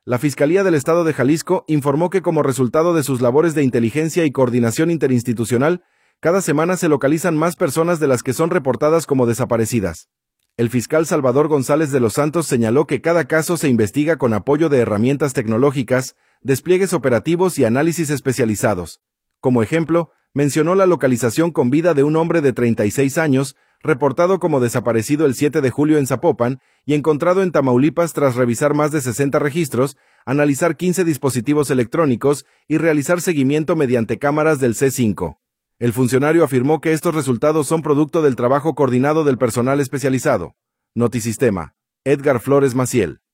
La Fiscalía del Estado de Jalisco informó que como resultado de sus labores de inteligencia y coordinación interinstitucional, cada semana se localizan más personas de las que son reportadas como desaparecidas. El fiscal Salvador González de los Santos señaló que cada caso se investiga con apoyo de herramientas tecnológicas, despliegues operativos y análisis especializados. Como ejemplo, mencionó la localización con vida de un hombre de 36 años, reportado como desaparecido el 7 de julio en Zapopan y encontrado en Tamaulipas tras revisar más de 60 registros, analizar 15 dispositivos electrónicos y realizar seguimiento mediante cámaras del C5. El funcionario afirmó que estos resultados son producto del trabajo coordinado del personal especializado. Notisistema. Edgar Flores Maciel.